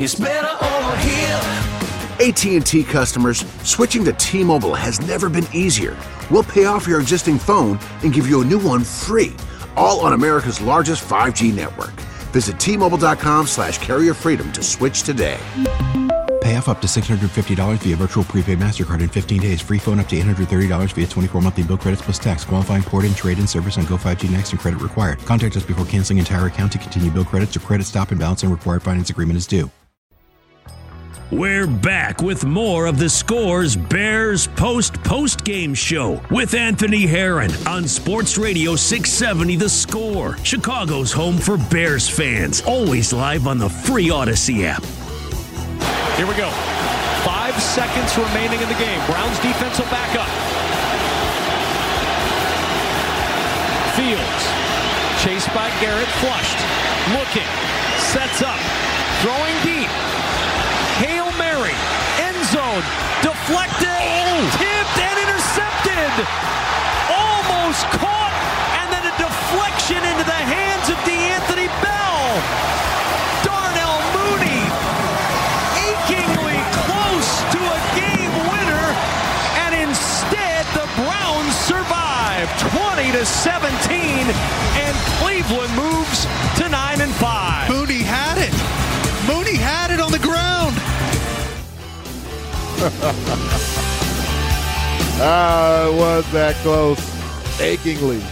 It's better over here. AT&T customers, switching to T-Mobile has never been easier. We'll pay off your existing phone and give you a new one free, all on America's largest 5G network. Visit T-Mobile.com/Carrier Freedom to switch today. Pay off up to $650 via virtual prepaid MasterCard in 15 days. Free phone up to $830 via 24 monthly bill credits plus tax. Qualifying port and trade-in service on Go5G Next and credit required. Contact us before canceling entire account to continue bill credits or credit stop and balance and required finance agreement is due. We're back with more of the Scores Bears post-game show with Anthony Herron on Sports Radio 670 The Score. Chicago's home for Bears fans. Always live on the free Odyssey app. Here we go. 5 seconds remaining in the game. Browns defense will back up. Fields. Chased by Garrett. Flushed. Looking. Sets up. Throwing deep. Hail Mary. End zone. Deflected. Tipped and intercepted. Almost caught. And then a deflection into the hands of DeAnthony Bell. Darnell Mooney. Achingly close to a game winner. And instead the Browns survive 20-17. And Cleveland moves to 9-5. Mooney had it. Mooney had it on the ground. It was that close. Achingly.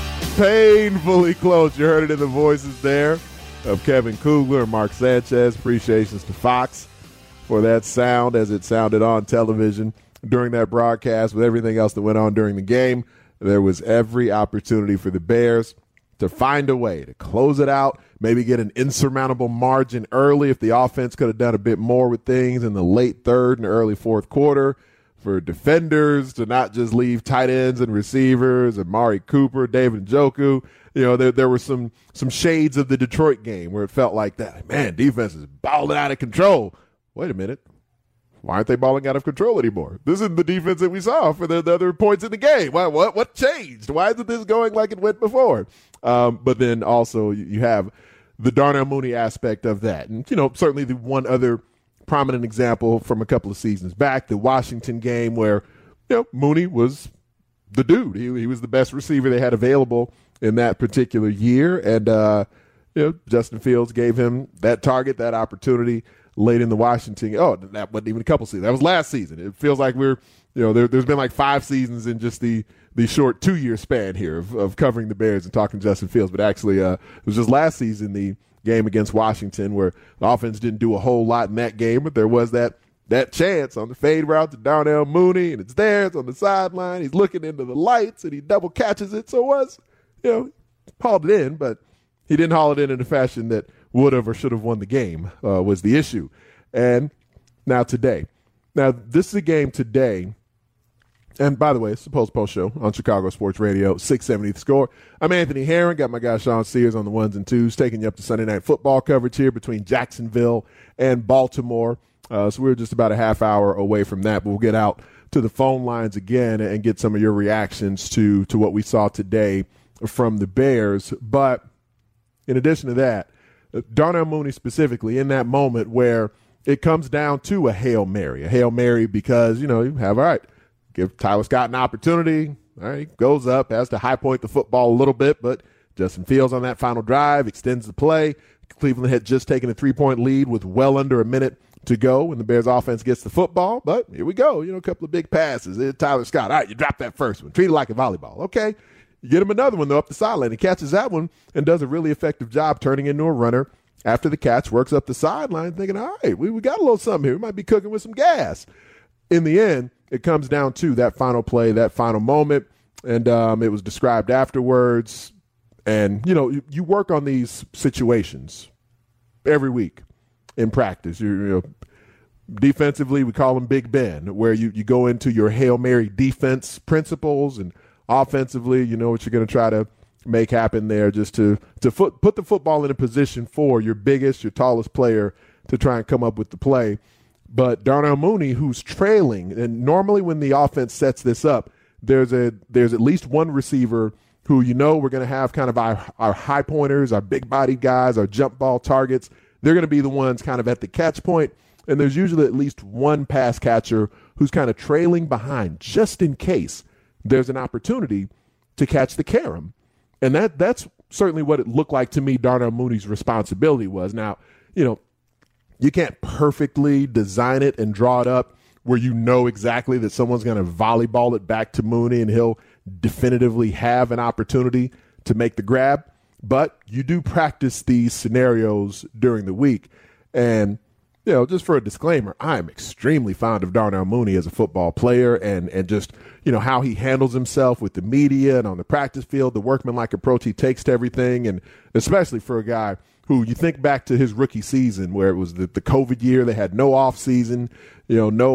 Painfully close. You heard it in the voices there of Kevin Kugler and Mark Sanchez. Appreciations to Fox for that sound as it sounded on television during that broadcast with everything else that went on during the game. There was every opportunity for the Bears to find a way to close it out, maybe get an insurmountable margin early if the offense could have done a bit more with things in the late third and early fourth quarter, for defenders to not just leave tight ends and receivers, Amari Cooper, David Njoku. You know, there were some shades of the Detroit game where it felt like that. Man, defense is balling out of control. Wait a minute. Why aren't they balling out of control anymore? This isn't the defense that we saw for the other points in the game. What changed? Why isn't this going like it went before? But then also you have the Darnell Mooney aspect of that. And, you know, certainly the one other prominent example from a couple of seasons back, the Washington game where, you know, Mooney was the dude. He was the best receiver they had available in that particular year. And, you know, Justin Fields gave him that target, that opportunity late in the Washington. Oh, that wasn't even a couple seasons. That was last season. It feels like we're, you know, there's been like 5 seasons in just the short 2-year span here of covering the Bears and talking Justin Fields. But actually, it was just last season, the game against Washington, where the offense didn't do a whole lot in that game, but there was that chance on the fade route to Darnell Mooney, and it's there. It's on the sideline. He's looking into the lights, and he double catches it. So it was, you know, hauled it in, but he didn't haul it in a fashion that would have or should have won the game was the issue. And now today. Now, this is a game today. And by the way, it's the post show on Chicago Sports Radio, 670 The Score. I'm Anthony Herron. Got my guy Sean Sears on the ones and twos, taking you up to Sunday night football coverage here between Jacksonville and Baltimore. So we're just about a half hour away from that. But we'll get out to the phone lines again and get some of your reactions to what we saw today from the Bears. But in addition to that, Darnell Mooney specifically in that moment where it comes down to a Hail Mary because, you know, you have, all right, give Tyler Scott an opportunity. All right, goes up, has to high point the football a little bit, but Justin Fields on that final drive extends the play. Cleveland had just taken a 3-point lead with well under a minute to go when the Bears offense gets the football. But here we go, you know, a couple of big passes. Tyler Scott, all right, you drop that first one. Treat it like a volleyball. Okay. You get him another one, though, up the sideline. He catches that one and does a really effective job turning into a runner after the catch, works up the sideline, thinking, all right, we got a little something here. We might be cooking with some gas. In the end, it comes down to that final play, that final moment, and it was described afterwards. And, you know, you work on these situations every week in practice. You know, defensively, we call them Big Ben, where you go into your Hail Mary defense principles, and offensively, you know what you're going to try to make happen there, just to put the football in a position for your biggest, your tallest player to try and come up with the play. But Darnell Mooney, who's trailing, and normally when the offense sets this up, there's at least one receiver who, you know, we're going to have kind of our high pointers, our big body guys, our jump ball targets. they're going to be the ones kind of at the catch point, and there's usually at least one pass catcher who's kind of trailing behind just in case there's an opportunity to catch the carom. And that's certainly what it looked like to me Darnell Mooney's responsibility was. Now, you can't perfectly design it and draw it up where you know exactly that someone's going to volleyball it back to Mooney and he'll definitively have an opportunity to make the grab. But you do practice these scenarios during the week. And, just for a disclaimer, I'm extremely fond of Darnell Mooney as a football player and just, how he handles himself with the media and on the practice field, the workmanlike approach he takes to everything. And especially for a guy who you think back to his rookie season where it was the COVID year, they had no off season, they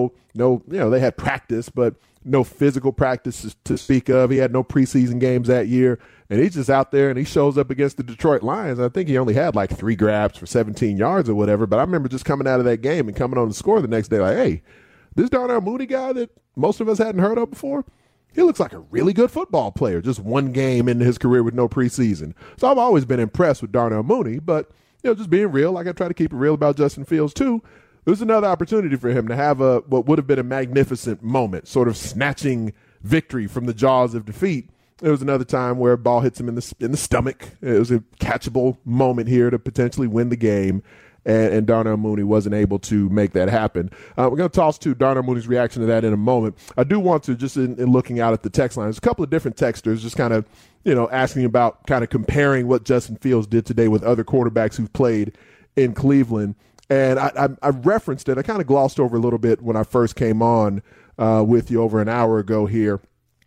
had practice, but no physical practice to speak of. He had no preseason games that year. And he's just out there and he shows up against the Detroit Lions. I think he only had like 3 grabs for 17 yards or whatever. But I remember just coming out of that game and coming on the score the next day like, hey, this Darnell Mooney guy that most of us hadn't heard of before, he looks like a really good football player. Just one game into his career with no preseason. So I've always been impressed with Darnell Mooney. But, just being real, like I try to keep it real about Justin Fields too, there's another opportunity for him to have what would have been a magnificent moment, sort of snatching victory from the jaws of defeat. There was another time where a ball hits him in the stomach. It was a catchable moment here to potentially win the game, and Darnell Mooney wasn't able to make that happen. We're going to toss to Darnell Mooney's reaction to that in a moment. I do want to, just in looking out at the text line, there's a couple of different texters just kind of, asking about kind of comparing what Justin Fields did today with other quarterbacks who've played in Cleveland. And I referenced it. I kind of glossed over a little bit when I first came on with you over an hour ago here.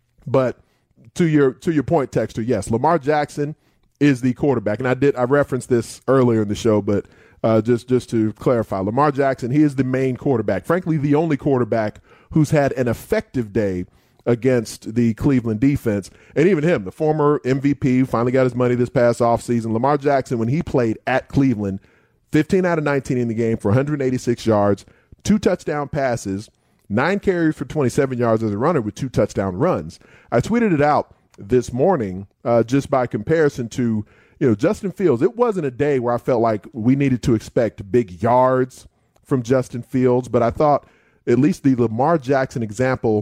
But to your point, texter, yes, Lamar Jackson is the quarterback. And I referenced this earlier in the show, but just to clarify, Lamar Jackson, he is the main quarterback. Frankly, the only quarterback who's had an effective day against the Cleveland defense. And even him, the former MVP, finally got his money this past offseason. Lamar Jackson, when he played at Cleveland, 15 out of 19 in the game for 186 yards, 2 touchdown passes, 9 carries for 27 yards as a runner with 2 touchdown runs. I tweeted it out this morning just by comparison to, Justin Fields. It wasn't a day where I felt like we needed to expect big yards from Justin Fields, but I thought at least the Lamar Jackson example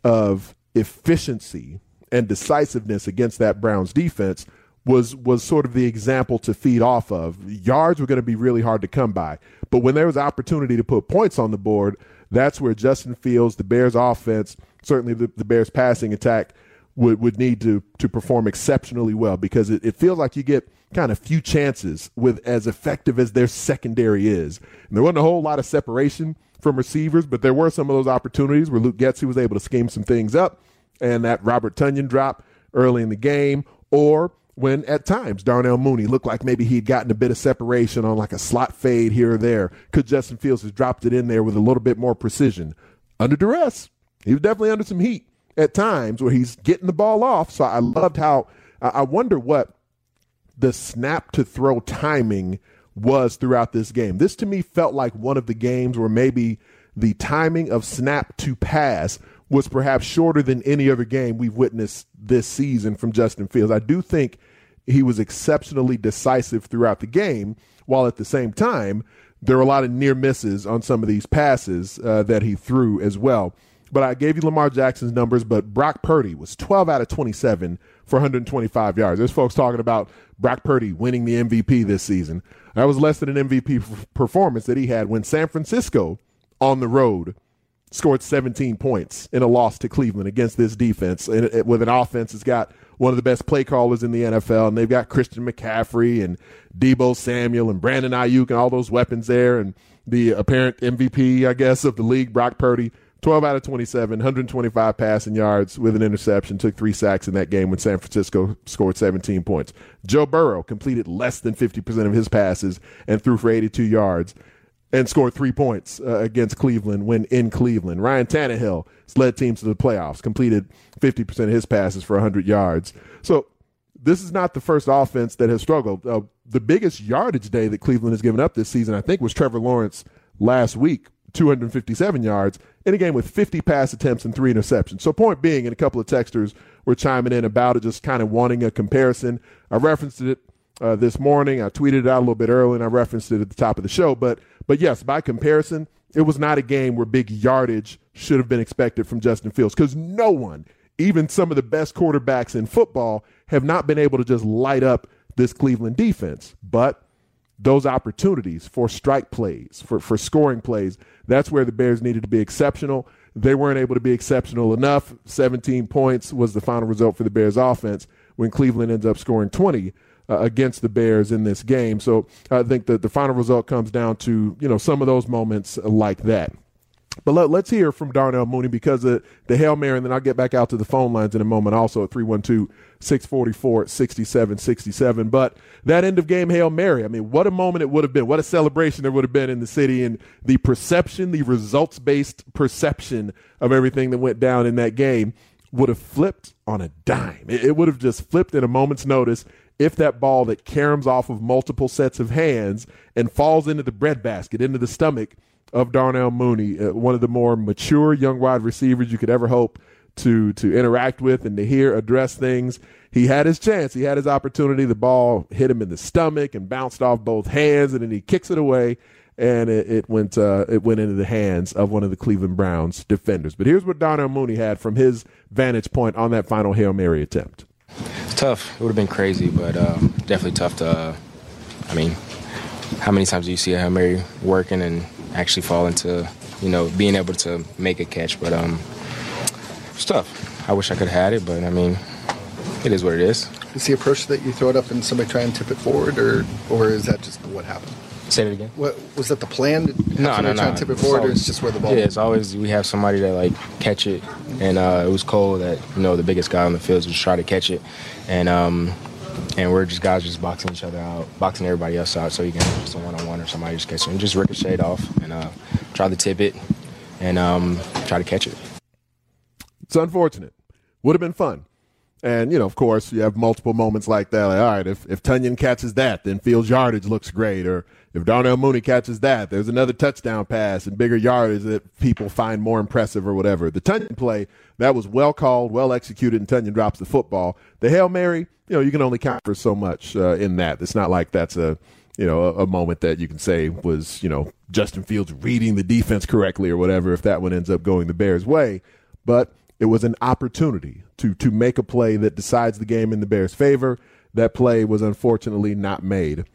of efficiency and decisiveness against that Browns defense was sort of the example to feed off of. Yards were going to be really hard to come by. But when there was opportunity to put points on the board, that's where Justin Fields, the Bears offense, certainly the Bears passing attack, would need to perform exceptionally well, because it feels like you get kind of few chances with as effective as their secondary is. And there wasn't a whole lot of separation from receivers, but there were some of those opportunities where Luke Getsy was able to scheme some things up, and that Robert Tonyan drop early in the game, or when at times Darnell Mooney looked like maybe he'd gotten a bit of separation on like a slot fade here or there. Could Justin Fields have dropped it in there with a little bit more precision? Under duress, he was definitely under some heat at times where he's getting the ball off. So I loved how I wonder what the snap to throw timing was throughout this game. This to me felt like one of the games where maybe the timing of snap to pass was perhaps shorter than any other game we've witnessed this season from Justin Fields. I do think he was exceptionally decisive throughout the game, while at the same time, there were a lot of near misses on some of these passes that he threw as well. But I gave you Lamar Jackson's numbers, but Brock Purdy was 12 out of 27 for 125 yards. There's folks talking about Brock Purdy winning the MVP this season. That was less than an MVP performance that he had when San Francisco on the road scored 17 points in a loss to Cleveland against this defense, and with an offense that's got one of the best play callers in the NFL, and they've got Christian McCaffrey and Deebo Samuel and Brandon Ayuk and all those weapons there, and the apparent MVP, I guess, of the league, Brock Purdy, 12 out of 27, 125 passing yards with an interception, took 3 sacks in that game when San Francisco scored 17 points. Joe Burrow completed less than 50% of his passes and threw for 82 yards. And scored 3 points against Cleveland when in Cleveland. Ryan Tannehill has led teams to the playoffs, completed 50% of his passes for 100 yards. So this is not the first offense that has struggled. The biggest yardage day that Cleveland has given up this season, I think, was Trevor Lawrence last week, 257 yards, in a game with 50 pass attempts and 3 interceptions. So point being, and a couple of texters were chiming in about it, just kind of wanting a comparison. I referenced it this morning. I tweeted it out a little bit early, and I referenced it at the top of the show. But yes, by comparison, it was not a game where big yardage should have been expected from Justin Fields, because no one, even some of the best quarterbacks in football, have not been able to just light up this Cleveland defense. But those opportunities for strike plays, for scoring plays, that's where the Bears needed to be exceptional. They weren't able to be exceptional enough. 17 points was the final result for the Bears offense when Cleveland ends up scoring 20 against the Bears in this game. So I think that the final result comes down to, some of those moments like that. But let's hear from Darnell Mooney because of the Hail Mary, and then I'll get back out to the phone lines in a moment also at 312-644-6767. But that end-of-game Hail Mary, I mean, what a moment it would have been. What a celebration there would have been in the city, and the perception, the results-based perception of everything that went down in that game would have flipped on a dime. It would have just flipped in a moment's notice if that ball that caroms off of multiple sets of hands and falls into the breadbasket, into the stomach of Darnell Mooney, one of the more mature young wide receivers you could ever hope to interact with and to hear address things. He had his chance. He had his opportunity. The ball hit him in the stomach and bounced off both hands, and then he kicks it away, and it went into the hands of one of the Cleveland Browns defenders. But here's what Darnell Mooney had from his vantage point on that final Hail Mary attempt. It's tough. It would have been crazy, but definitely tough to, how many times do you see a Hail Mary working and actually fall into, being able to make a catch? But it's tough. I wish I could have had it, but, it is what it is. Is the approach that you throw it up and somebody try and tip it forward, or is that just what happened? Say it again. What was that, the plan? No. Try and tip it forward, or it's just where the ball? Yeah, it's always we have somebody that catch it, and it was Cole that the biggest guy on the field was try to catch it, and we're just guys just boxing each other out, boxing everybody else out, so you can have just a one-on-one or somebody just catch it and just ricochet off and try to tip it and try to catch it. It's unfortunate. Would have been fun. And, of course, you have multiple moments like that. All right, if Tunyon catches that, then Fields' yardage looks great. Or if Darnell Mooney catches that, there's another touchdown pass and bigger yardage that people find more impressive or whatever. The Tunyon play, that was well called, well executed, and Tunyon drops the football. The Hail Mary, you can only count for so much in that. It's not like that's a moment that you can say was, Justin Fields reading the defense correctly or whatever if that one ends up going the Bears' way. But it was an opportunity to make a play that decides the game in the Bears' favor. That play was unfortunately not made.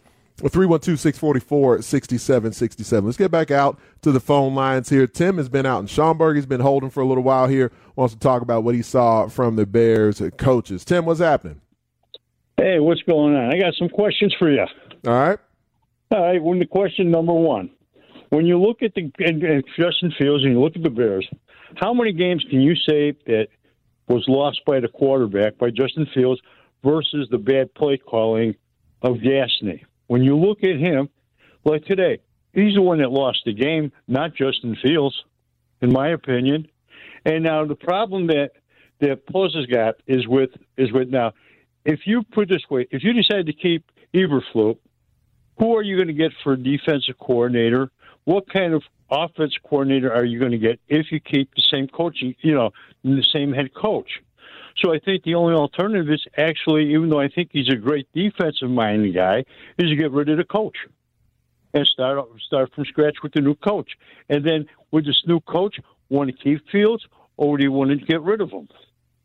312-644-6767. Let's get back out to the phone lines here. Tim has been out in Schaumburg. He's been holding for a little while here. Wants to talk about what he saw from the Bears coaches. Tim, what's happening? Hey, what's going on? I got some questions for you. All right. When the question number one, when you look at Justin Fields and you look at the Bears, how many games can you say that was lost by the quarterback, by Justin Fields, versus the bad play calling of Gasney? When you look at him, like today, he's the one that lost the game, not Justin Fields, in my opinion. And now the problem that Plus has got is with now, if you put it this way, if you decide to keep Eberflus, who are you going to get for defensive coordinator? What kind of offense coordinator are you going to get if you keep the same coaching, the same head coach? So I think the only alternative is actually, even though I think he's a great defensive-minded guy, is to get rid of the coach and start from scratch with the new coach. And then with this new coach, want to keep Fields, or do you want to get rid of him?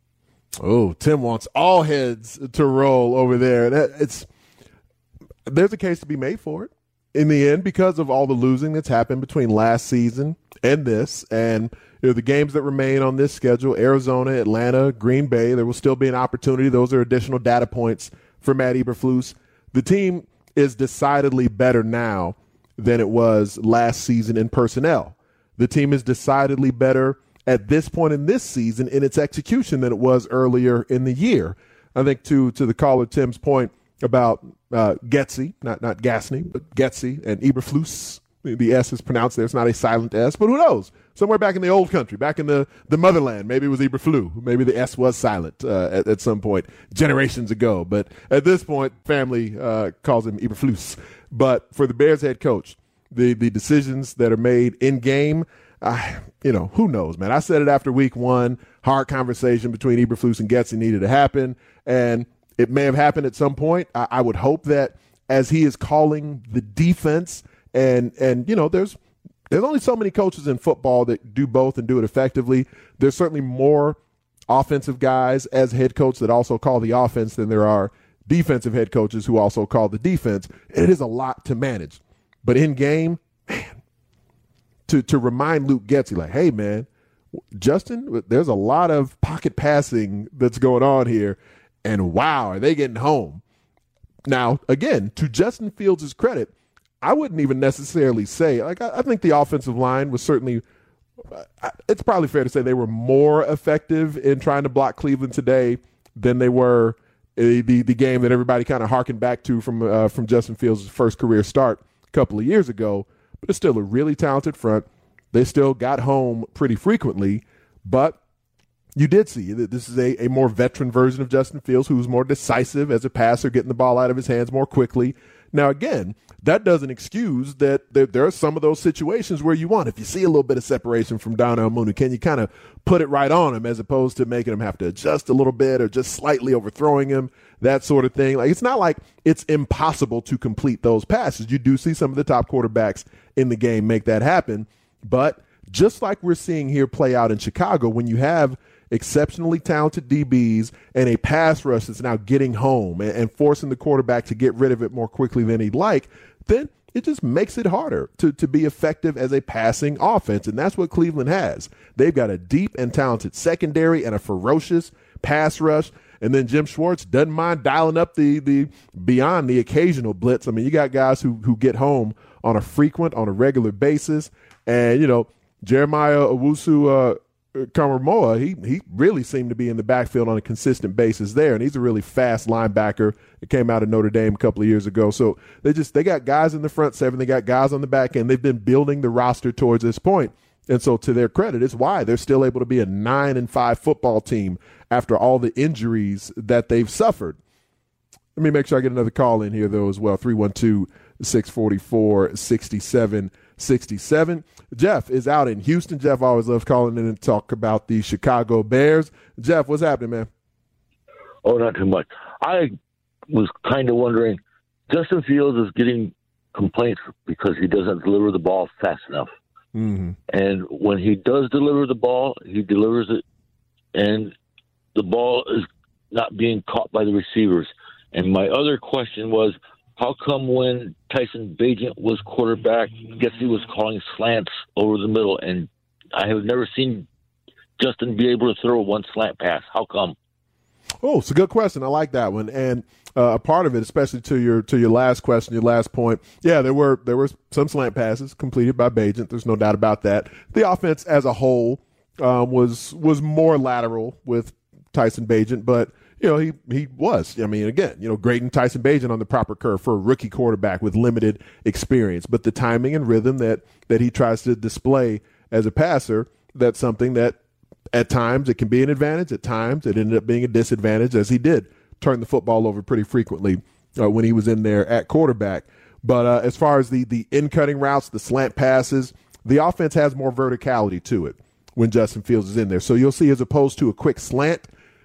Oh, Tim wants all heads to roll over there. There's a case to be made for it in the end because of all the losing that's happened between last season and this. And the games that remain on this schedule, Arizona, Atlanta, Green Bay, there will still be an opportunity. Those are additional data points for Matt Eberflus. The team is decidedly better now than it was last season in personnel. The team is decidedly better at this point in this season in its execution than it was earlier in the year. I think to the caller Tim's point about Getsy, not Gasney, but Getsy and Eberflus. The S is pronounced there. It's not a silent S, but who knows? Somewhere back in the old country, back in the motherland, maybe it was Eberflus. Maybe the S was silent at some point generations ago. But at this point, family calls him Eberflus. But for the Bears head coach, the decisions that are made in game, who knows, man? I said it after week one. Hard conversation between Eberflus and Getsy needed to happen. And It may have happened at some point. I would hope that as he is calling the defense, and there's only so many coaches in football that do both and do it effectively. There's certainly more offensive guys as head coach that also call the offense than there are defensive head coaches who also call the defense. It is a lot to manage. But in game, man, to remind Luke Getsy, like, hey, man, Justin, there's a lot of pocket passing that's going on here, and wow, are they getting home? Now, again, to Justin Fields' credit, I wouldn't even necessarily say, like, I think the offensive line was certainly, it's probably fair to say they were more effective in trying to block Cleveland today than they were the game that everybody kind of harkened back to from Justin Fields' first career start a couple of years ago. But it's still a really talented front. They still got home pretty frequently, but you did see that this is a more veteran version of Justin Fields who's more decisive as a passer, getting the ball out of his hands more quickly. Now, again, that doesn't excuse that there are some of those situations where if you see a little bit of separation from Darnell Mooney, can you kind of put it right on him as opposed to making him have to adjust a little bit or just slightly overthrowing him, that sort of thing. Like, it's not like it's impossible to complete those passes. You do see some of the top quarterbacks in the game make that happen. But just like we're seeing here play out in Chicago, when you have exceptionally talented DBs and a pass rush that's now getting home and forcing the quarterback to get rid of it more quickly than he'd like, then it just makes it harder to be effective as a passing offense. And that's what Cleveland has. They've got a deep and talented secondary and a ferocious pass rush. And then Jim Schwartz doesn't mind dialing up the beyond the occasional blitz. I mean, you got guys who get home on a regular basis. And, Jeremiah Owusu Karamoa, he really seemed to be in the backfield on a consistent basis there. And he's a really fast linebacker that came out of Notre Dame a couple of years ago. So they got guys in the front seven. They got guys on the back end. They've been building the roster towards this point. And so to their credit, it's why they're still able to be a 9-5 football team after all the injuries that they've suffered. Let me make sure I get another call in here, though, as well. 312-644-6767. Jeff is out in Houston. Jeff always loves calling in and talk about the Chicago Bears. Jeff, what's happening, man? Oh, not too much. I was kind of wondering, Justin Fields is getting complaints because he doesn't deliver the ball fast enough. Mm-hmm. And when he does deliver the ball, he delivers it, and the ball is not being caught by the receivers. And my other question was, how come when Tyson Bagent was quarterback, Getsy was calling slants over the middle, and I have never seen Justin be able to throw one slant pass? How come? Oh, it's a good question. I like that one. And a part of it, especially to your last question, your last point, yeah, there were some slant passes completed by Bagent. There's no doubt about that. The offense as a whole was more lateral with Tyson Bagent, but he was. I mean, again, grading Tyson Bagent on the proper curve for a rookie quarterback with limited experience. But the timing and rhythm that he tries to display as a passer, that's something that at times it can be an advantage. At times it ended up being a disadvantage, as he did turn the football over pretty frequently when he was in there at quarterback. But as far as the in-cutting routes, the slant passes, the offense has more verticality to it when Justin Fields is in there. So you'll see, as opposed to a quick slant,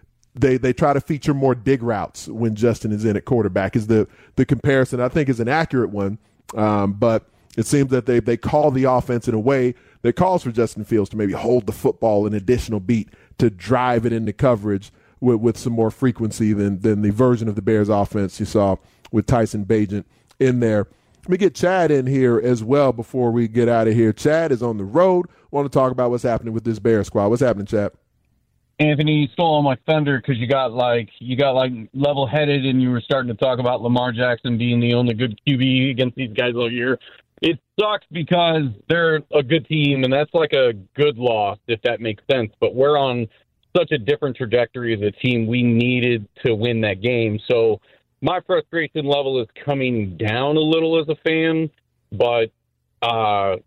they try to feature more dig routes when Justin is in at quarterback, is the comparison I think is an accurate one. But it seems that they call the offense in a way that calls for Justin Fields to maybe hold the football an additional beat to drive it into coverage with some more frequency than the version of the Bears offense you saw with Tyson Bagent in there. Let me get Chad in here as well before we get out of here. Chad is on the road. Want to talk about what's happening with this Bears squad. What's happening, Chad? Anthony, you stole all my thunder because you got level-headed and you were starting to talk about Lamar Jackson being the only good QB against these guys all year. It sucks because they're a good team, and that's like a good loss, if that makes sense. But we're on such a different trajectory as a team. We needed to win that game. So my frustration level is coming down a little as a fan, but I'm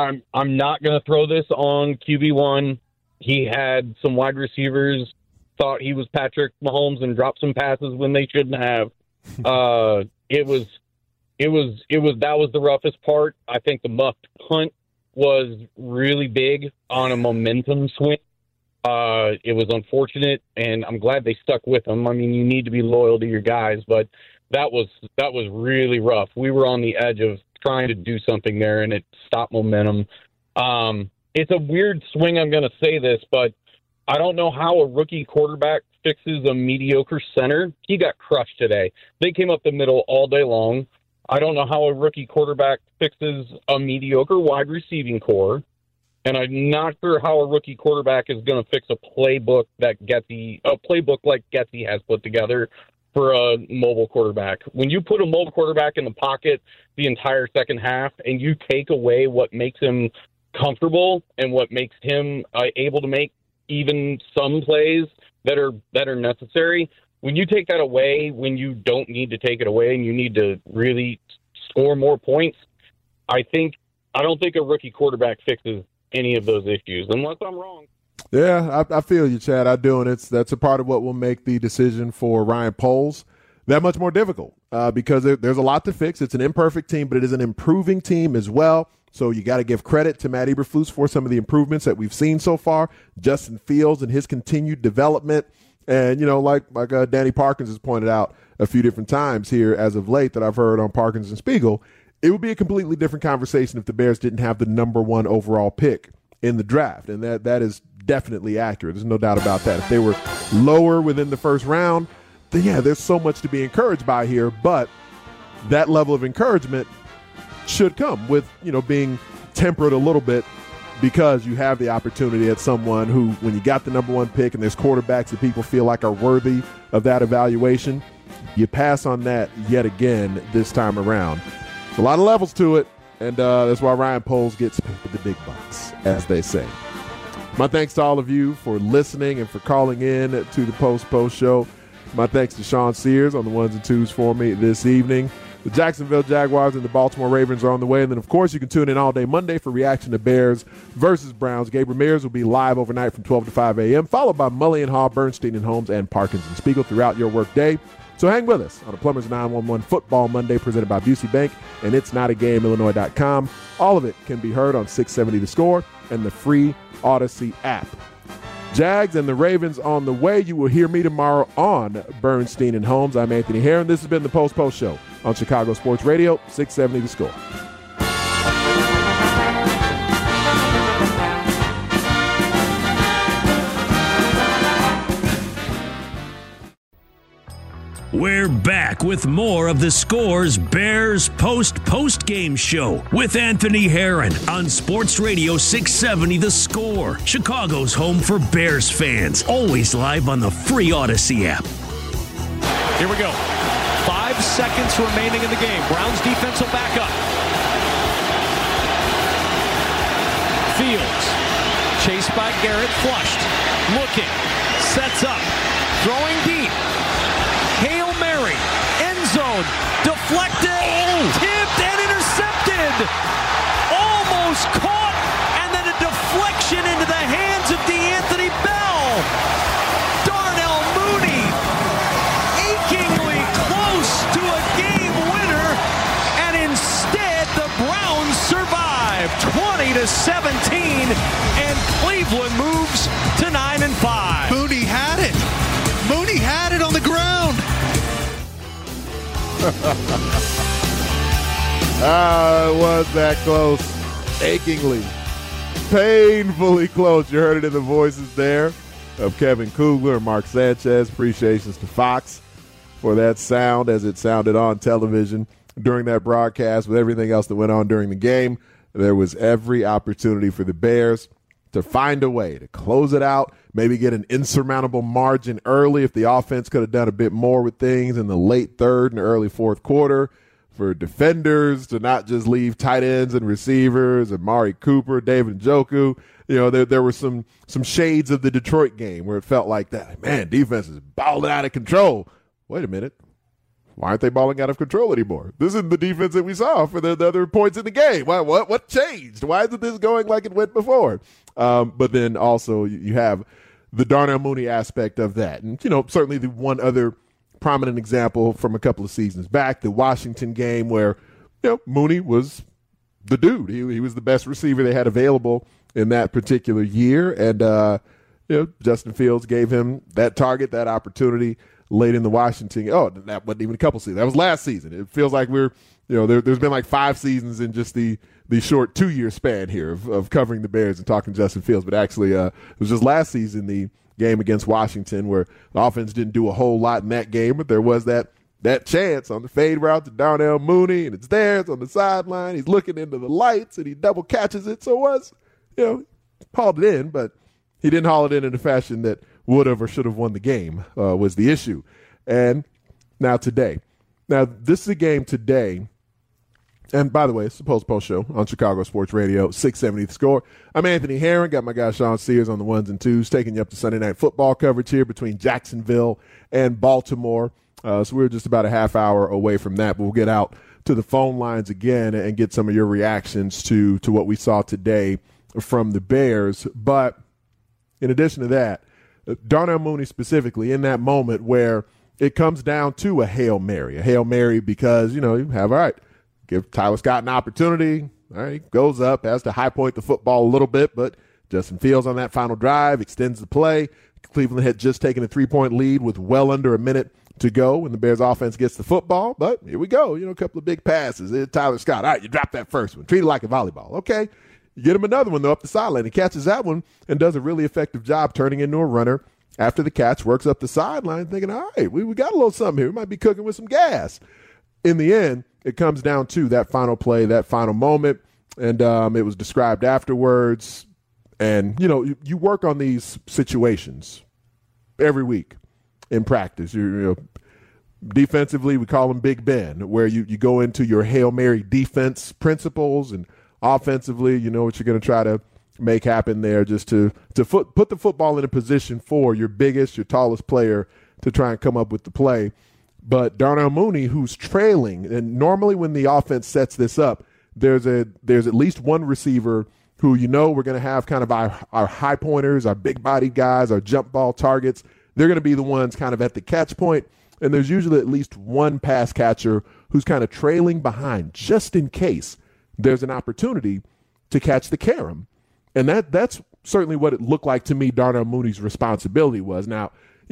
not going to throw this on QB1. He had some wide receivers thought he was Patrick Mahomes and dropped some passes when they shouldn't have. That was the roughest part. I think the muffed punt was really big on a momentum swing. It was unfortunate, and I'm glad they stuck with him. I mean, you need to be loyal to your guys, but that was really rough. We were on the edge of trying to do something there, and it stopped momentum. It's a weird swing, I'm going to say this, but I don't know how a rookie quarterback fixes a mediocre center. He got crushed today. They came up the middle all day long. I don't know how a rookie quarterback fixes a mediocre wide receiving core. And I'm not sure how a rookie quarterback is going to fix a playbook like Getsy has put together for a mobile quarterback. When you put a mobile quarterback in the pocket the entire second half and you take away what makes him comfortable and what makes him able to make even some plays that are necessary, when you take that away, when you don't need to take it away and you need to really score more points, I don't think a rookie quarterback fixes any of those issues, unless I'm wrong. Yeah, I feel you, Chad. I do, and that's a part of what will make the decision for Ryan Poles that much more difficult because there's a lot to fix. It's an imperfect team, but it is an improving team as well. So you got to give credit to Matt Eberflus for some of the improvements that we've seen so far. Justin Fields and his continued development, and like Danny Parkins has pointed out a few different times here as of late that I've heard on Parkins and Spiegel. It would be a completely different conversation if the Bears didn't have the number 1 overall pick in the draft, and that is definitely accurate. There's no doubt about that. If they were lower within the first round, then yeah, there's so much to be encouraged by here, but that level of encouragement should come with, being tempered a little bit because you have the opportunity at someone who, when you got the number 1 pick and there's quarterbacks that people feel like are worthy of that evaluation, you pass on that yet again this time around. A lot of levels to it, and that's why Ryan Poles gets paid the big bucks, as they say. My thanks to all of you for listening and for calling in to the Post Show. My thanks to Sean Sears on the ones and twos for me this evening. The Jacksonville Jaguars and the Baltimore Ravens are on the way. And then, of course, you can tune in all day Monday for reaction to Bears versus Browns. Gabe Ramirez will be live overnight from 12 to 5 a.m., followed by Mully and Hall, Bernstein and Holmes, and Parkins and Spiegel throughout your workday. So hang with us on a Plumbers 911 Football Monday presented by Busey Bank and It's Not a Game, Illinois.com. All of it can be heard on 670 The Score and the free Odyssey app. Jags and the Ravens on the way. You will hear me tomorrow on Bernstein and Holmes. I'm Anthony Herron. This has been the Post Show on Chicago Sports Radio, 670 The Score. We're back with more of the Score's Bears post-game show with Anthony Herron on Sports Radio 670 The Score, Chicago's home for Bears fans. Always live on the free Odyssey app. Here we go. 5 seconds remaining in the game. Browns defense will back up. Fields, chased by Garrett, flushed, looking, sets up, throwing deep. Hail Mary, end zone, deflected, tipped, and intercepted. Almost caught, and then a deflection into the hands of DeAnthony Bell. Darnell Mooney, achingly close to a game winner, and instead the Browns survive 20-17, and Cleveland moves to 9-5. Mooney had it. Mooney had it on the ground. It was that close. Achingly. Painfully close. You heard it in the voices there of Kevin Kugler and Mark Sanchez. Appreciations to Fox for that sound as it sounded on television during that broadcast with everything else that went on during the game. There was every opportunity for the Bears to find a way to close it out, maybe get an insurmountable margin early if the offense could have done a bit more with things in the late third and early fourth quarter, for defenders to not just leave tight ends and receivers, Amari Cooper, David Njoku. There were some shades of the Detroit game where it felt like that. Man, defense is balling out of control. Wait a minute. Why aren't they balling out of control anymore? This isn't the defense that we saw for the other points in the game. What changed? Why isn't this going like it went before? But then also you have the Darnell Mooney aspect of that. And, certainly the one other prominent example from a couple of seasons back, the Washington game where, Mooney was the dude. He was the best receiver they had available in that particular year. And, Justin Fields gave him that target, that opportunity late in the Washington. Oh, that wasn't even a couple seasons. That was last season. It feels like there's been like 5 seasons in just the short 2-year span here of covering the Bears and talking Justin Fields. But actually, it was just last season, the game against Washington, where the offense didn't do a whole lot in that game, but there was that chance on the fade route to Darnell Mooney, and it's there. It's on the sideline. He's looking into the lights, and he double catches it. So it was, hauled it in, but he didn't haul it in a fashion that would have or should have won the game was the issue. And now today. Now, this is a game today. And by the way, it's the post show on Chicago Sports Radio, 670 The Score. I'm Anthony Herron. Got my guy Sean Sears on the ones and twos, taking you up to Sunday night football coverage here between Jacksonville and Baltimore. So we're just about a half hour away from that, but we'll get out to the phone lines again and get some of your reactions to what we saw today from the Bears. But in addition to that, Darnell Mooney specifically in that moment where it comes down to a Hail Mary because, you have, all right, give Tyler Scott an opportunity. All right, goes up, has to high point the football a little bit, but Justin Fields on that final drive extends the play. Cleveland had just taken a 3-point lead with well under a minute to go when the Bears offense gets the football. But here we go, a couple of big passes. Tyler Scott, all right, you drop that first one. Treat it like a volleyball. Okay, you get him another one, though, up the sideline. He catches that one and does a really effective job turning into a runner. After the catch, works up the sideline thinking, all right, we got a little something here. We might be cooking with some gas. In the end, it comes down to that final play, that final moment, and it was described afterwards. And, you work on these situations every week in practice. Defensively, we call them Big Ben, where you go into your Hail Mary defense principles, and offensively, you know what you're going to try to make happen there just to put the football in a position for your biggest, your tallest player to try and come up with the play. But Darnell Mooney, who's trailing, and normally when the offense sets this up, there's at least one receiver who we're going to have kind of our high pointers, our big body guys, our jump ball targets. They're going to be the ones kind of at the catch point, and there's usually at least one pass catcher who's kind of trailing behind just in case there's an opportunity to catch the carom. And that's certainly what it looked like to me Darnell Mooney's responsibility was. Now,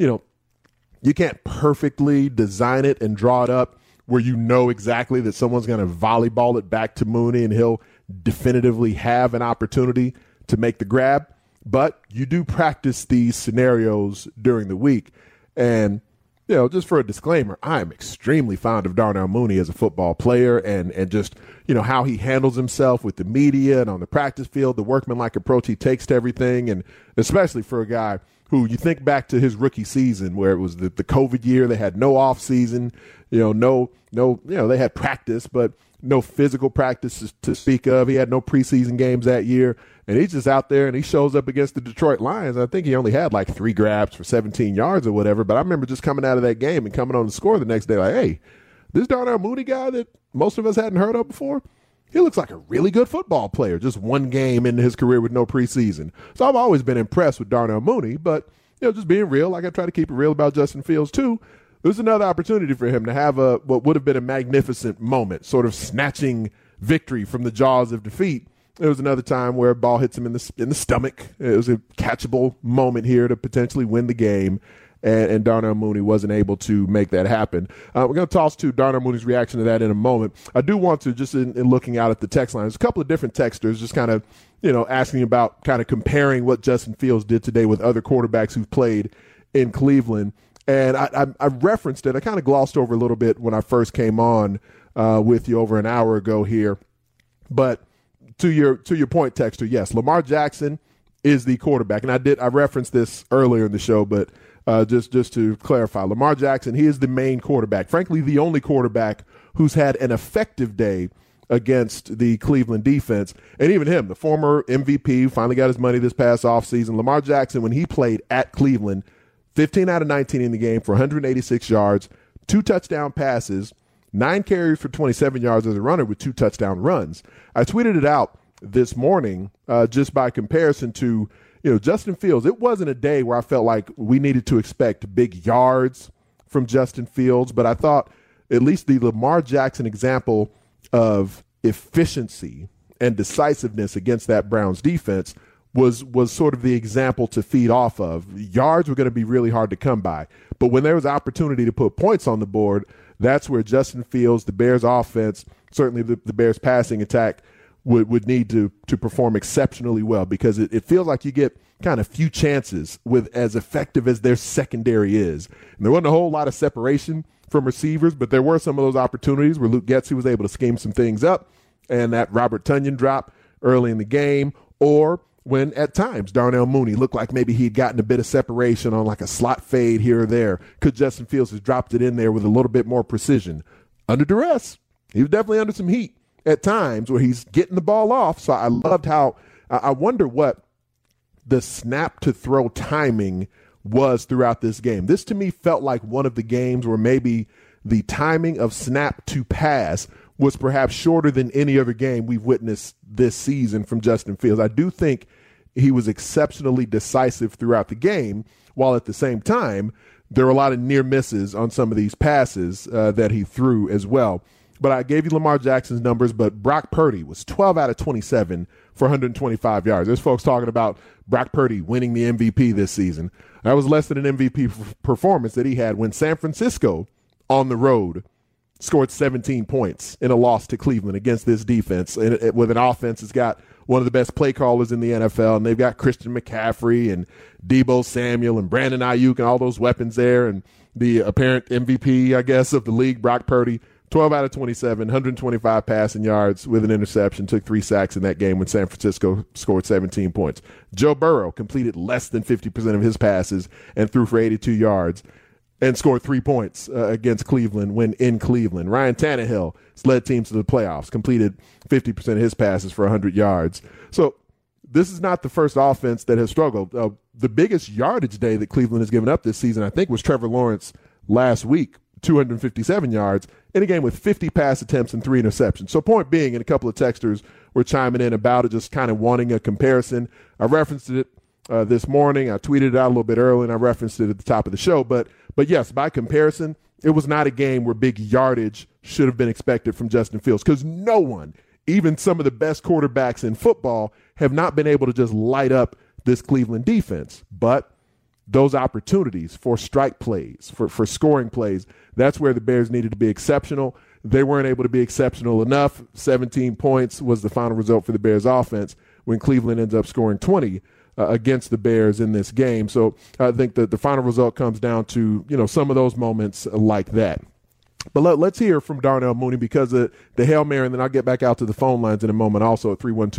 you can't perfectly design it and draw it up where exactly that someone's going to volleyball it back to Mooney and he'll definitively have an opportunity to make the grab. But you do practice these scenarios during the week. And, just for a disclaimer, I am extremely fond of Darnell Mooney as a football player and just, how he handles himself with the media and on the practice field, the workmanlike approach he takes to everything. And especially for a guy who you think back to his rookie season where it was the COVID year, they had no off season, they had practice, but no physical practice to speak of. He had no preseason games that year. And he's just out there and he shows up against the Detroit Lions. I think he only had like 3 grabs for 17 yards or whatever. But I remember just coming out of that game and coming on the score the next day like, hey, this Darnell Mooney guy that most of us hadn't heard of before, he looks like a really good football player, just one game into his career with no preseason. So I've always been impressed with Darnell Mooney. But, just being real, like I try to keep it real about Justin Fields too, there's another opportunity for him to have what would have been a magnificent moment, sort of snatching victory from the jaws of defeat. There was another time where a ball hits him in the stomach. It was a catchable moment here to potentially win the game, and Darnell Mooney wasn't able to make that happen. We're going to toss to Darnell Mooney's reaction to that in a moment. I do want to, just in looking out at the text line, there's a couple of different texters just kind of, asking about kind of comparing what Justin Fields did today with other quarterbacks who've played in Cleveland. And I referenced it. I kind of glossed over a little bit when I first came on with you over an hour ago here. But to your point, texter, yes, Lamar Jackson is the quarterback. And I referenced this earlier in the show, but just to clarify, Lamar Jackson, he is the main quarterback. Frankly, the only quarterback who's had an effective day against the Cleveland defense. And even him, the former MVP, finally got his money this past offseason. Lamar Jackson, when he played at Cleveland, 15 out of 19 in the game for 186 yards, 2 touchdown passes, 9 carries for 27 yards as a runner with 2 touchdown runs. I tweeted it out this morning just by comparison to, Justin Fields. It wasn't a day where I felt like we needed to expect big yards from Justin Fields, but I thought at least the Lamar Jackson example of efficiency and decisiveness against that Browns defense was sort of the example to feed off of. Yards were going to be really hard to come by. But when there was opportunity to put points on the board, that's where Justin Fields, the Bears offense, certainly the Bears passing attack, would need to perform exceptionally well, because it feels like you get kind of few chances with as effective as their secondary is. And there wasn't a whole lot of separation from receivers, but there were some of those opportunities where Luke Getsy was able to scheme some things up, and that Robert Tonyan drop early in the game, or when at times Darnell Mooney looked like maybe he'd gotten a bit of separation on like a slot fade here or there. Could Justin Fields have dropped it in there with a little bit more precision? Under duress. He was definitely under some heat at times where he's getting the ball off. So I loved how I wonder what the snap to throw timing was throughout this game. This to me felt like one of the games where maybe the timing of snap to pass was perhaps shorter than any other game we've witnessed this season from Justin Fields. I do think he was exceptionally decisive throughout the game, while at the same time, there were a lot of near misses on some of these passes that he threw as well. But I gave you Lamar Jackson's numbers, but Brock Purdy was 12 out of 27 for 125 yards. There's folks talking about Brock Purdy winning the MVP this season. That was less than an MVP performance that he had when San Francisco on the road scored 17 points in a loss to Cleveland against this defense, and with an offense that's got one of the best play callers in the NFL, and they've got Christian McCaffrey and Deebo Samuel and Brandon Ayuk and all those weapons there, and the apparent MVP, I guess, of the league, Brock Purdy, 12 out of 27, 125 passing yards with an interception, took 3 sacks in that game when San Francisco scored 17 points. Joe Burrow completed less than 50% of his passes and threw for 82 yards and scored 3 points against Cleveland when in Cleveland. Ryan Tannehill has led teams to the playoffs, completed 50% of his passes for 100 yards. So this is not the first offense that has struggled. The biggest yardage day that Cleveland has given up this season, I think, was Trevor Lawrence last week, 257 yards in a game with 50 pass attempts and 3 interceptions. So point being, and a couple of texters were chiming in about it, just kind of wanting a comparison. I referenced it this morning. I tweeted it out a little bit early, and I referenced it at the top of the show. But yes, by comparison, it was not a game where big yardage should have been expected from Justin Fields, because no one, even some of the best quarterbacks in football, have not been able to just light up this Cleveland defense. But those opportunities for strike plays, for scoring plays, that's where the Bears needed to be exceptional. They weren't able to be exceptional enough. 17 points was the final result for the Bears offense when Cleveland ends up scoring 20 against the Bears in this game. So I think that the final result comes down to, some of those moments like that. But let's hear from Darnell Mooney, because of the Hail Mary, and then I'll get back out to the phone lines in a moment also at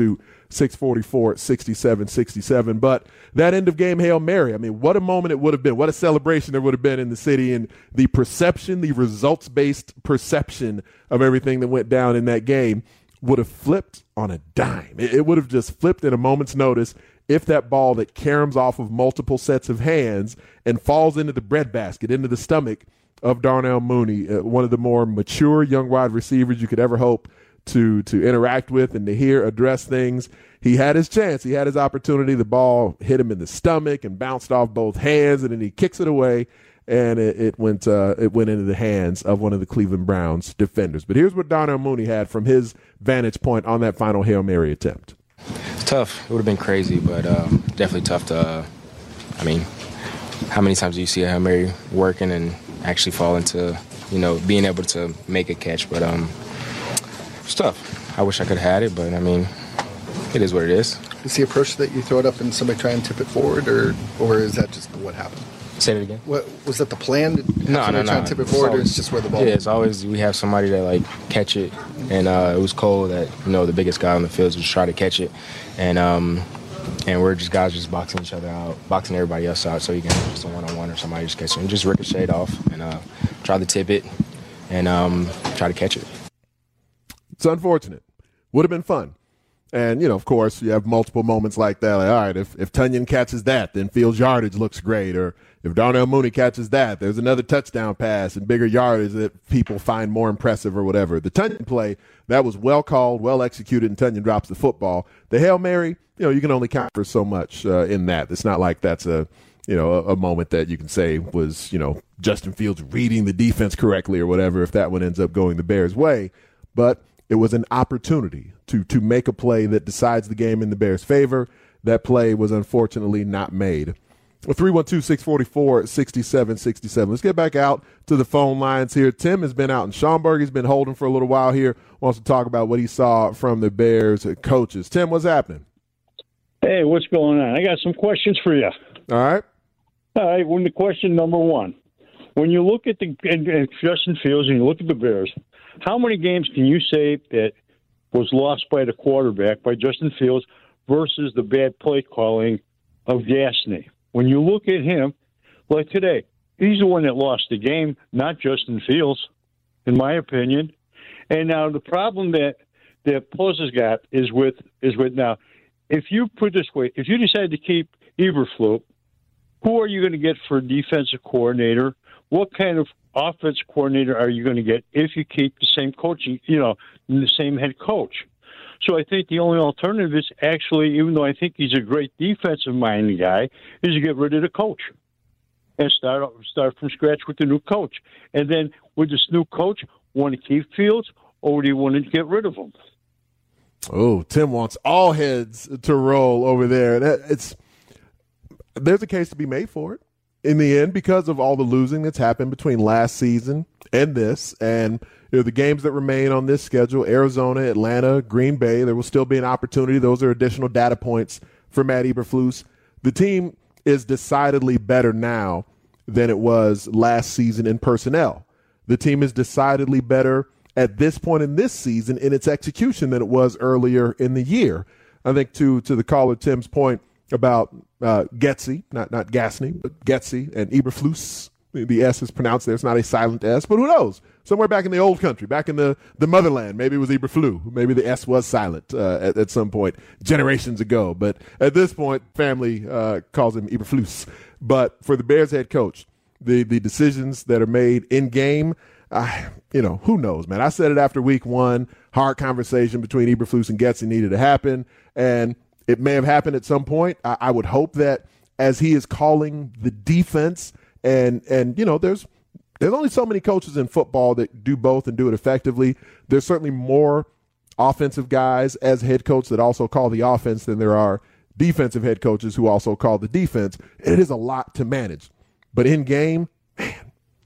312-644-6767. But that end-of-game Hail Mary, I mean, what a moment it would have been. What a celebration there would have been in the city, and the perception, the results-based perception of everything that went down in that game would have flipped on a dime. It would have just flipped in a moment's notice if that ball that caroms off of multiple sets of hands and falls into the breadbasket, into the stomach of Darnell Mooney, one of the more mature young wide receivers you could ever hope to interact with and to hear address things. He had his chance. He had his opportunity. The ball hit him in the stomach and bounced off both hands, and then he kicks it away, and it went into the hands of one of the Cleveland Browns defenders. But here's what Darnell Mooney had from his vantage point on that final Hail Mary attempt. It's tough. It would have been crazy, but definitely tough to, how many times do you see a Hail Mary working and actually fall into, being able to make a catch? But it's tough. I wish I could have had it, but, it is what it is. Is the approach that you throw it up and somebody try and tip it forward, or is that just what happened? Say it again. What was that, the plan? No. Try and tip it forward, or it's just where the ball? Yeah, it's always we have somebody that catch it, and it was Cole that the biggest guy on the field was try to catch it, and we're just guys just boxing each other out, boxing everybody else out, so you can just a one-on-one or somebody just catch it and just ricochet off and try to tip it and try to catch it. It's unfortunate. Would have been fun. And, of course, you have multiple moments like that. All right, if Tonyan catches that, then Fields' yardage looks great. Or if Darnell Mooney catches that, there's another touchdown pass and bigger yardage that people find more impressive or whatever. The Tonyan play, that was well called, well executed, and Tonyan drops the football. The Hail Mary, you can only count for so much in that. It's not like that's a moment that you can say was, Justin Fields reading the defense correctly or whatever, if that one ends up going the Bears' way. But it was an opportunity to make a play that decides the game in the Bears' favor. that play was unfortunately not made. 312-644-6767. Let's get back out to the phone lines here. Tim has been out in Schaumburg. He's been holding for a little while here. Wants to talk about what he saw from the Bears coaches. Tim, what's happening? Hey, what's going on? I got some questions for you. All right. When the question number one, when you look at the Justin Fields and you look at the Bears, how many games can you say that was lost by the quarterback, by Justin Fields, versus the bad play calling of Gasney? When you look at him, like today, he's the one that lost the game, not Justin Fields, in my opinion. And now the problem that Plus has got is with now, if you put it this way, if you decide to keep Eberflus, who are you going to get for defensive coordinator? What kind of offense coordinator are you going to get if you keep the same coaching, the same head coach? So I think the only alternative is actually, even though I think he's a great defensive-minded guy, is to get rid of the coach and start from scratch with the new coach. And then with this new coach, want to keep Fields or do you want to get rid of him? Oh, Tim wants all heads to roll over there. There's a case to be made for it in the end because of all the losing that's happened between last season and this. And the games that remain on this schedule, Arizona, Atlanta, Green Bay, there will still be an opportunity. Those are additional data points for Matt Eberflus. The team is decidedly better now than it was last season in personnel. The team is decidedly better at this point in this season in its execution than it was earlier in the year. I think to the caller Tim's point about Getsy, not Gasney, but Getsy and Eberflus. The S is pronounced there. It's not a silent S, but who knows? Somewhere back in the old country, back in the motherland, maybe it was Eberflus. Maybe the S was silent at some point generations ago. But at this point, family calls him Eberflus. But for the Bears head coach, the decisions that are made in game, who knows, man? I said it after week one. Hard conversation between Eberflus and Getsy needed to happen, and it may have happened at some point. I would hope that as he is calling the defense, and there's only so many coaches in football that do both and do it effectively. There's certainly more offensive guys as head coach that also call the offense than there are defensive head coaches who also call the defense. It is a lot to manage. But in game, man,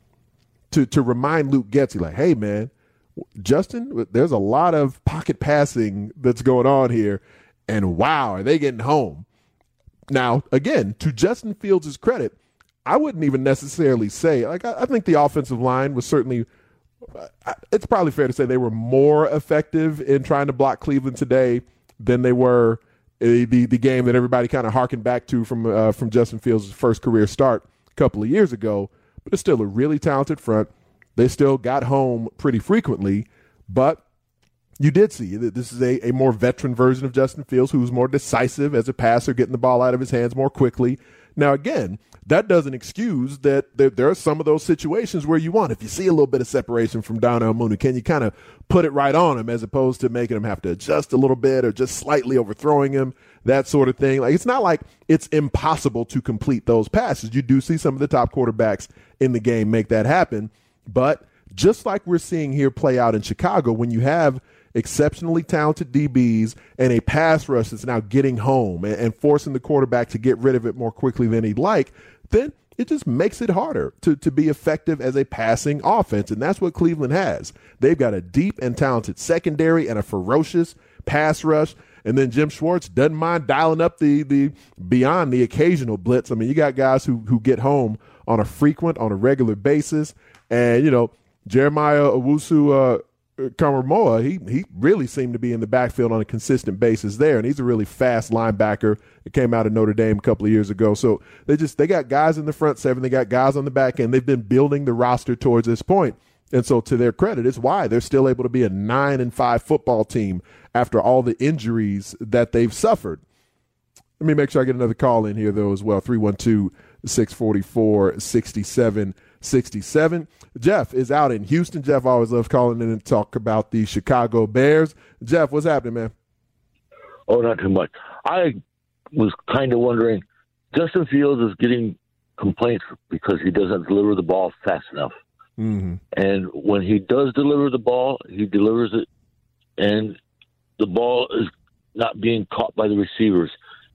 to remind Luke Getsy, like, hey, man, Justin, there's a lot of pocket passing that's going on here. And wow, are they getting home? Now, again, to Justin Fields' credit, I wouldn't even necessarily say, I think the offensive line was certainly, it's probably fair to say they were more effective in trying to block Cleveland today than they were the game that everybody kind of harkened back to from Justin Fields' first career start a couple of years ago. But it's still a really talented front. They still got home pretty frequently, but you did see that this is a more veteran version of Justin Fields who's more decisive as a passer, getting the ball out of his hands more quickly. Now, again, that doesn't excuse that there are some of those situations where if you see a little bit of separation from Darnell Mooney, can you kind of put it right on him as opposed to making him have to adjust a little bit or just slightly overthrowing him, that sort of thing. Like, it's not like it's impossible to complete those passes. You do see some of the top quarterbacks in the game make that happen. But just like we're seeing here play out in Chicago, when you have exceptionally talented DBs and a pass rush that's now getting home and forcing the quarterback to get rid of it more quickly than he'd like, then it just makes it harder to be effective as a passing offense. And that's what Cleveland has. They've got a deep and talented secondary and a ferocious pass rush. And then Jim Schwartz doesn't mind dialing up the beyond the occasional blitz. I mean, you got guys who get home on a regular basis. And, Jeremiah Owusu Karamoa, he really seemed to be in the backfield on a consistent basis there, and he's a really fast linebacker that came out of Notre Dame a couple of years ago. So they got guys in the front seven, they got guys on the back end. They've been building the roster towards this point. And so to their credit, it's why they're still able to be a 9-5 football team after all the injuries that they've suffered. Let me make sure I get another call in here, though, as well. 312-644-6767. Jeff is out in Houston. Jeff always loves calling in and talk about the Chicago Bears. Jeff, what's happening, man? Oh, not too much. I was kind of wondering, Justin Fields is getting complaints because he doesn't deliver the ball fast enough. Mm-hmm. And when he does deliver the ball, he delivers it, and the ball is not being caught by the receivers.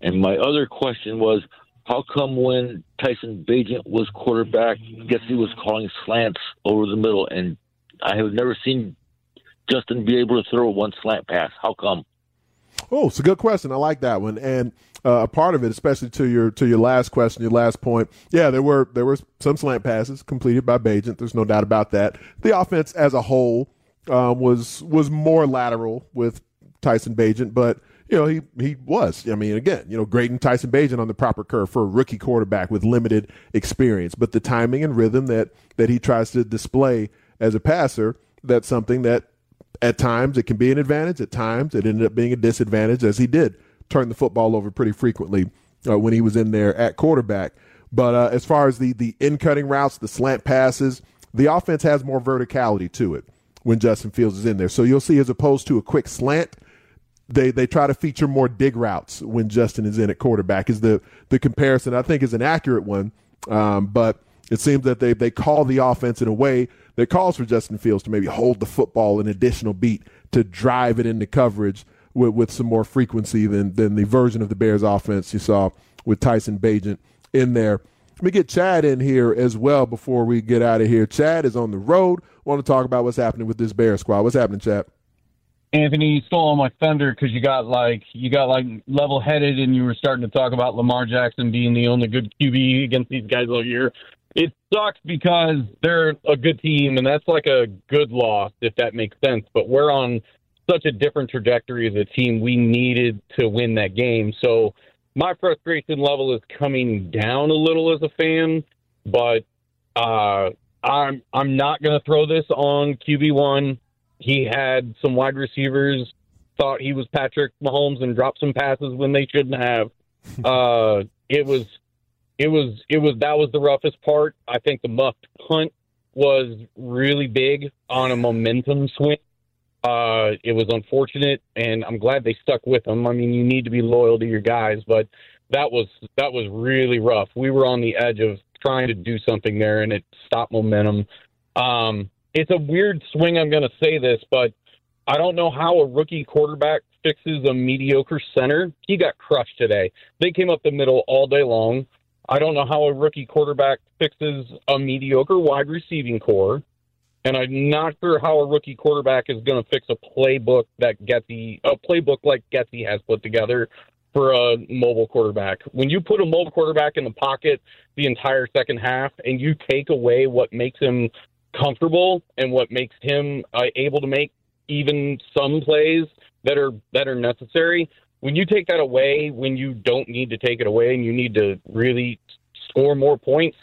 And my other question was, how come when Tyson Bagent was quarterback, Getsy was calling slants over the middle, and I have never seen Justin be able to throw one slant pass? How come? Oh, it's a good question. I like that one. And a part of it, especially to your last question, your last point, yeah, there were some slant passes completed by Bagent. There's no doubt about that. The offense as a whole was more lateral with Tyson Bagent, but he was. I mean, again, grading Tyson Bagent on the proper curve for a rookie quarterback with limited experience, but the timing and rhythm that he tries to display as a passer, that's something that at times it can be an advantage. At times it ended up being a disadvantage, as he did turn the football over pretty frequently when he was in there at quarterback. But as far as the in-cutting routes, the slant passes, the offense has more verticality to it when Justin Fields is in there. So you'll see, as opposed to a quick slant, they try to feature more dig routes when Justin is in at quarterback. Is the comparison, I think, is an accurate one. But it seems that they call the offense in a way that calls for Justin Fields to maybe hold the football an additional beat, to drive it into coverage with some more frequency than the version of the Bears offense you saw with Tyson Bagent in there. Let me get Chad in here as well before we get out of here. Chad is on the road. Want to talk about what's happening with this Bears squad. What's happening, Chad? Anthony, you stole all my thunder because you got level-headed and you were starting to talk about Lamar Jackson being the only good QB against these guys all year. It sucks because they're a good team, and that's like a good loss, if that makes sense. But we're on such a different trajectory as a team. We needed to win that game. So my frustration level is coming down a little as a fan, but I'm not going to throw this on QB1. He had some wide receivers thought he was Patrick Mahomes and dropped some passes when they shouldn't have. That was the roughest part. I think the muffed punt was really big on a momentum swing. It was unfortunate, and I'm glad they stuck with him. I mean, you need to be loyal to your guys, but that was really rough. We were on the edge of trying to do something there, and it stopped momentum. It's a weird swing, I'm going to say this, but I don't know how a rookie quarterback fixes a mediocre center. He got crushed today. They came up the middle all day long. I don't know how a rookie quarterback fixes a mediocre wide receiving core, and I'm not sure how a rookie quarterback is going to fix a playbook like Getsy has put together for a mobile quarterback. When you put a mobile quarterback in the pocket the entire second half and you take away what makes him comfortable and what makes him able to make even some plays that are necessary, when you take that away, when you don't need to take it away and you need to really score more points,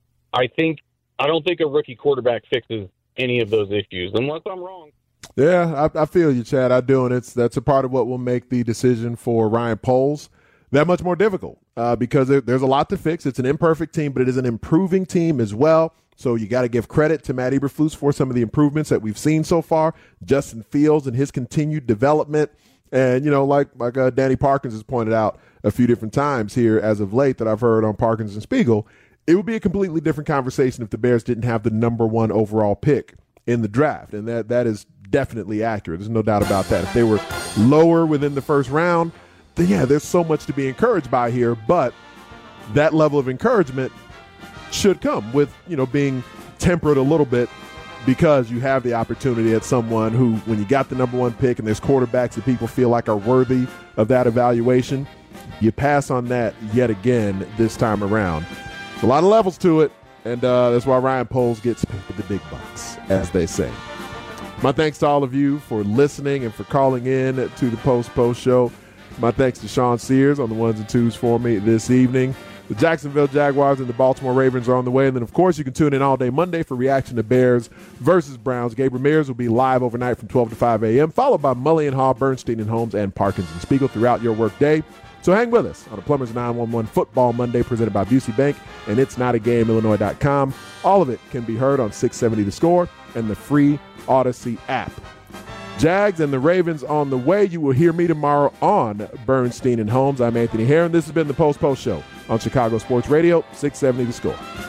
I don't think a rookie quarterback fixes any of those issues, unless I'm wrong. Yeah, I feel you, Chad. I do, and that's a part of what will make the decision for Ryan Poles that much more difficult because there's a lot to fix. It's an imperfect team, but it is an improving team as well. So you got to give credit to Matt Eberflus for some of the improvements that we've seen so far. Justin Fields and his continued development. And, like Danny Parkins has pointed out a few different times here as of late that I've heard on Parkins and Spiegel, it would be a completely different conversation if the Bears didn't have the number one overall pick in the draft. And that is definitely accurate. There's no doubt about that. If they were lower within the first round, then, yeah, there's so much to be encouraged by here. But that level of encouragement should come with, being tempered a little bit because you have the opportunity at someone who, when you got the number one pick and there's quarterbacks that people feel like are worthy of that evaluation, you pass on that yet again this time around. A lot of levels to it, and that's why Ryan Poles gets paid the big bucks, as they say. My thanks to all of you for listening and for calling in to the Post Show. My thanks to Sean Sears on the ones and twos for me this evening. The Jacksonville Jaguars and the Baltimore Ravens are on the way. And then, of course, you can tune in all day Monday for reaction to Bears versus Browns. Gabe Ramirez will be live overnight from 12 to 5 a.m., followed by Mully and Hall, Bernstein and Holmes, and Parkins and Spiegel throughout your workday. So hang with us on a Plumbers 911 Football Monday presented by Busey Bank and It's Not a Game, Illinois.com. All of it can be heard on 670 The Score and the free Odyssey app. Jags and the Ravens on the way. You will hear me tomorrow on Bernstein and Holmes. I'm Anthony Herron. This has been the Post Show on Chicago Sports Radio, 670 The Score.